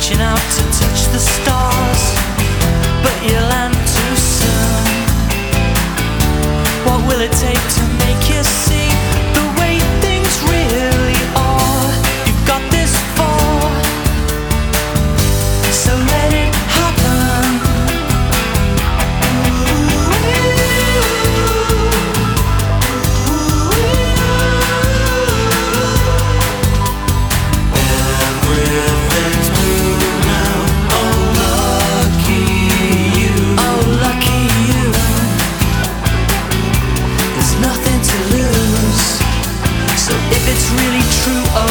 reaching out to touch the stars, but you land too soon. What will it take to make you see the way things really are? You've got this far, so let it happen. Everything's blue now. Oh, lucky you. Oh, lucky you. There's nothing to lose. So if it's really true, oh